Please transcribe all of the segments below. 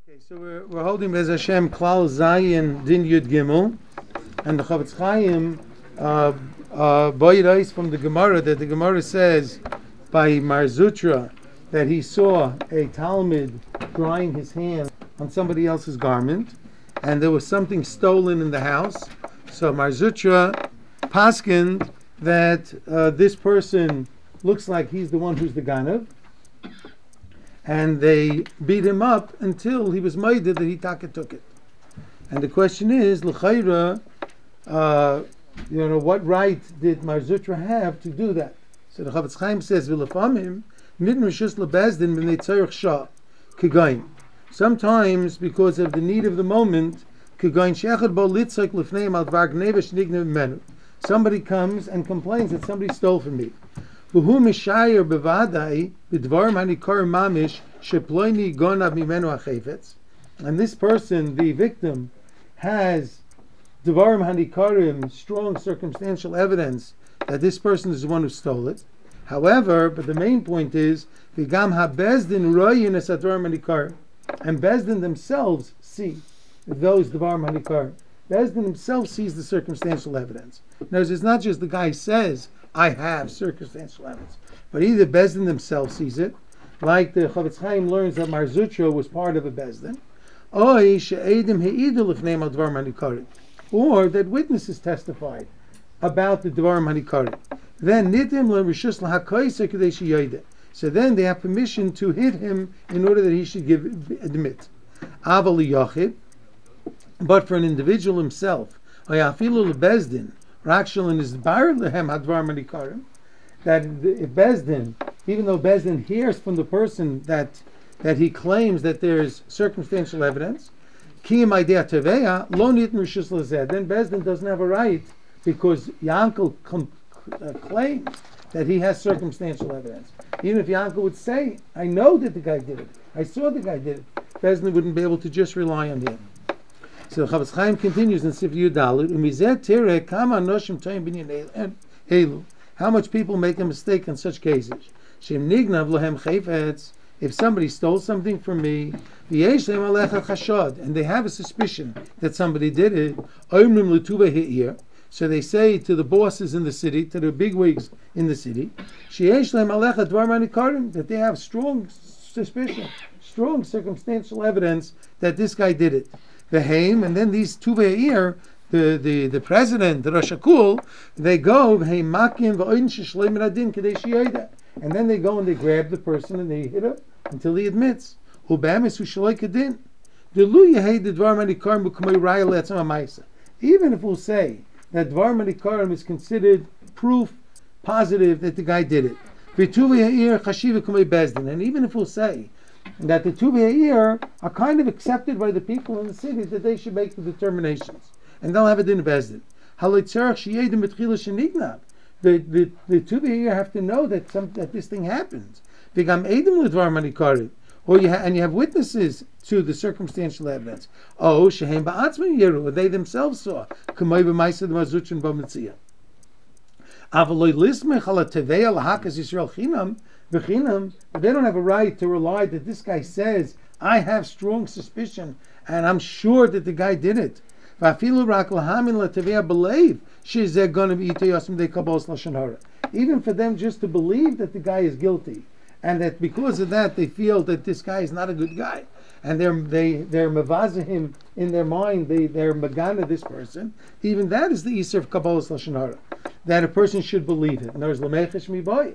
Okay, so we're holding Bez Hashem Klal Zayin Din Yud Gimel, and the Chavetz Chaim Boyrais from the Gemara, that the Gemara says by Mar Zutra that he saw a Talmud drying his hand on somebody else's garment, and there was something stolen in the house. So Mar Zutra paskined that this person looks like he's the one who's the Ganav, and they beat him up until he was made that he took it. And the question is, l'chayra, what right did Mar Zutra have to do that? So the Chavetz Chaim says, v'lefamim nidn rishus lebezdin b'nei tzarich shah k'gayin. Sometimes, because of the need of the moment, k'gayin she'echad bo litzok l'fneim al dvar gneva shnignev menu. Somebody comes and complains that somebody stole from me. V'hu mishayer bevadai b'dvarim hanikar mamish sheploini gonav mimenu hachefetz. And this person, the victim, has dvarim hanikarim, strong circumstantial evidence that this person is the one who stole it. However, but the main point is v'gam habezdin royin es advarim hanikarim, and Bezdin themselves see those dvarim hanikarim. Bezdin himself sees the circumstantial evidence. Notice it's not just the guy says, I have circumstantial evidence, but either Bezdin themselves sees it, like the Chavetz Chaim learns that Mar Zutra was part of a Bezdin, or that witnesses testified about the Dvarim Hanikarim. Then so then they have permission to hit him in order that he should admit. But for an individual himself, that if Bezdin, even though Bezdin hears from the person that he claims that there's circumstantial evidence, then Bezdin doesn't have a right, because Yankel claims that he has circumstantial evidence. Even if Yankel would say, I know that the guy did it, I saw the guy did it, Bezdin wouldn't be able to just rely on him. So the Chavetz Chaim continues in Sif Yudalit, how much people make a mistake in such cases. If somebody stole something from me, and they have a suspicion that somebody did it, so they say to the bosses in the city, to the bigwigs in the city, that they have strong suspicion, strong circumstantial evidence that this guy did it. And then these two ve'ir, the president, the Rosh Hakul, they go, and then they go and they grab the person and they hit him until he admits. Even if we'll say that Dvar Manikarim is considered proof positive that the guy did it, and even if we'll say that the two ve'ir are kind of accepted by the people in the city, that they should make the determinations, and they'll have a din bezdin. The two ve'ir have to know that this thing happens. And you have witnesses to the circumstantial evidence. Or they themselves saw. But they don't have a right to rely that this guy says, I have strong suspicion and I'm sure that the guy did it. Even for them just to believe that the guy is guilty, and that because of that they feel that this guy is not a good guy, and they're mavaza him in their mind, they're magana this person, even that is the Isser of Kabbalas Lashon Hara, that a person should believe it. And there's Lamechesh Miboy.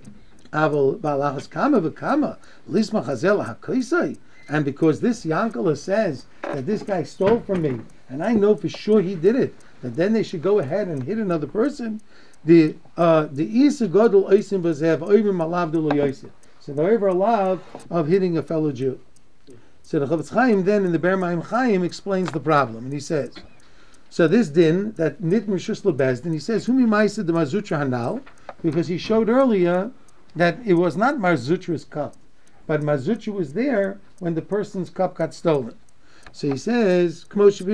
And because this Yankala says that this guy stole from me, and I know for sure he did it, that then they should go ahead and hit another person. The Isa Godel Oisim Bazev Oivim Alav Dulu Yosef. So they're over allowed of hitting a fellow Jew. So the Chavetz Chaim then in the Ber Maim Chaim explains the problem, and he says, so this din that nit mishus lebezdin, he says humi ma'aseh de Mar Zutra hanal, because he showed earlier that it was not Mar Zutra's cup, but Mar Zutra was there when the person's cup got stolen. So he says, he says,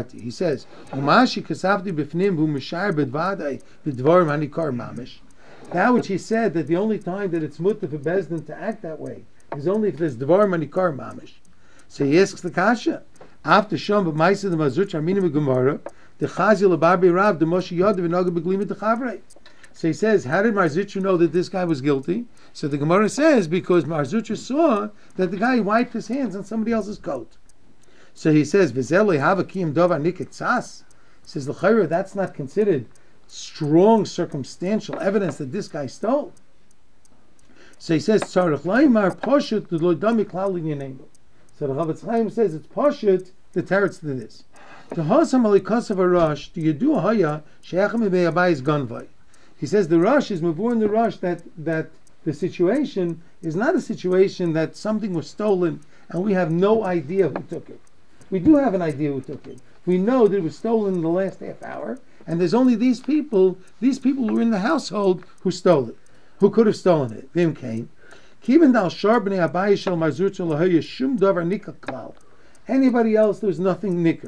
that which he said, that the only time that it's mutter for Bezdin to act that way is only if there's Dvar Manikar Mamish. So he asks the kasha. After Shom b'maisa the Mazutra Amina b'Gemara, the Chazil Ababi Rav the Moshe Yod v'Naga b'Glimit the Chavrei. So he says, how did Marzutra know that this guy was guilty? So the Gemara says, because Marzutra saw that the guy wiped his hands on somebody else's coat. So he says, V'zelei hava kiyam davar nikit tzas. He says, l'chayra, that's not considered strong circumstantial evidence that this guy stole. So he says, tzarech laimar poshut lo dami klal l'inyanenu. So the Chavetz Chaim says, it's poshut, the teretz to this. To hosam alikosav arash, to yedu haya, she'echem ibei abayis ganvai. He says the rush is mavur in the rush that the situation is not a situation that something was stolen and we have no idea who took it. We do have an idea who took it. We know that it was stolen in the last half hour, and there's only these people who were in the household who stole it, who could have stolen it. Vim came. Anybody else, there's nothing nicker.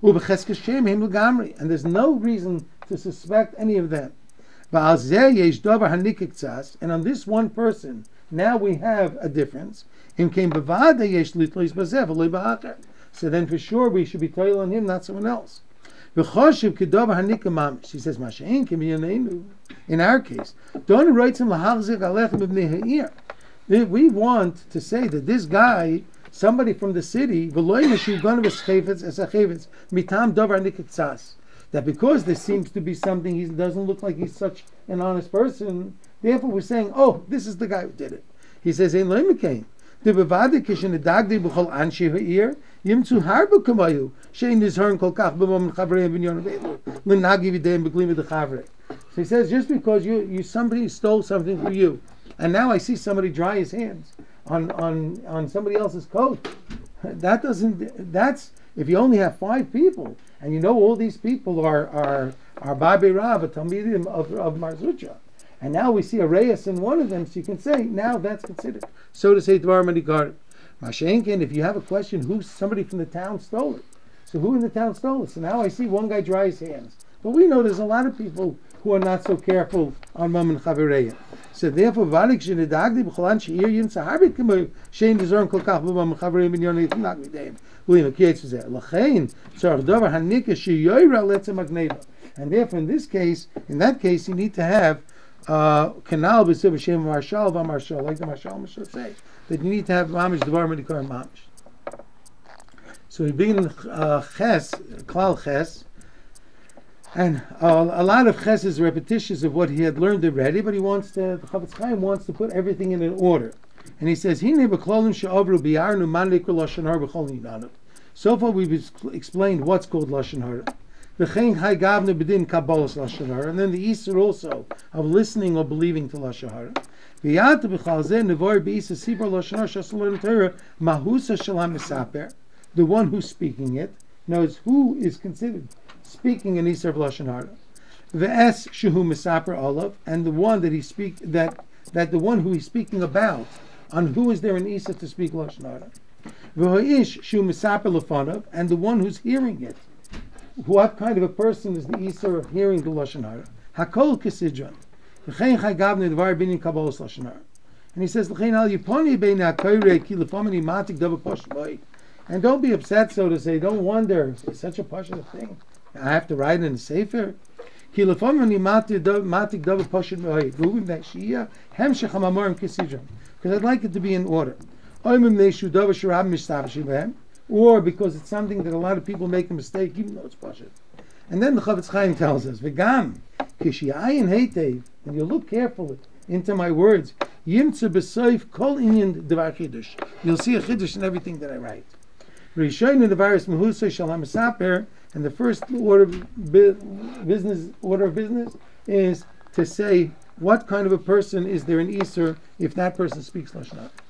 And there's no reason to suspect any of them. And on this one person, now we have a difference. So then for sure we should be toil on him, not someone else. She says, in our case, we want to say that this guy, somebody from the city, that because there seems to be something, he doesn't look like he's such an honest person, therefore we're saying, oh, this is the guy who did it. He says, Ein loimekain. The bevade kishen edagdi b'chol anshe ha'ir, yimtzu harba kamayu, shein nizhern kol kach b'mom chavrei v'nyon v'elu, l'nagi v'deim b'glim v'dechavre. So he says, just because you somebody stole something from you, and now I see somebody dry his hands on somebody else's coat, that's, if you only have 5 people, and you know all these people are Babi Rav, a Talmidim of Marzutra, and now we see a Reyes in one of them, so you can say, now that's considered. So to say, Dvar Medikar. Mashenkin, if you have a question, who somebody from the town stole it? So who in the town stole it? So now I see one guy dry his hands. But we know there's a lot of people who are not so careful on Mam and Chavireya. So therefore, Varik Shinidagdi B'cholan She'ir Yim Sahabit K'moy Shein Dizorn Kol Kach B'mam and Chavireya B'nyon Yitznak V'deim William Akietz V'zeh L'chein Tzarech Dover Hanika She'yoyra Letzem Agneva. And therefore, in that case, you need to have Kanal B'Siv B'Shem Marshal V'Marshal, like the Marshal Mashal say, that you need to have Mamish Dvar Medikar Mamish. So we begin Ches, Klal Ches, and a lot of Ches is repetitious of what he had learned already, but the Chavetz Chaim wants to put everything in an order. And he says, so far we've explained what's called Lashon Hara. And then the Easter also of listening or believing to Lashon Hara. The one who's speaking it knows who is considered speaking an Easter of Lashon Hara. Ve'es shehu misaper olav, and the one that the one who he's speaking about, on who is there an Easter to speak Lashon Hara. Ve'hoish shehu misaper lefanav, and the one who's hearing it. What kind of a person is the Easter of hearing the Lashon Hara? Hakol kesidron. V'chein chai gavne dvar binin kabbalos Lashon Hara. And he says, L'chein al yiponi bein ha'koyrei ki lefamini matik dava posh b'oi. And don't be upset, so to say. Don't wonder, it's such a positive thing. I have to write in a sefer. Because I'd like it to be in order. Or because it's something that a lot of people make a mistake, even though it's pashut. And then the Chavetz Chaim tells us, V'gam, kishiayin heitev, and you look carefully into my words, yimtze b'soif kol inyan devar chidush. You'll see a chidush in everything that I write. Rishoyin devaris mehusay shalom esaper, and the first order of business is to say what kind of a person is there in Easter if that person speaks Lashon Hara.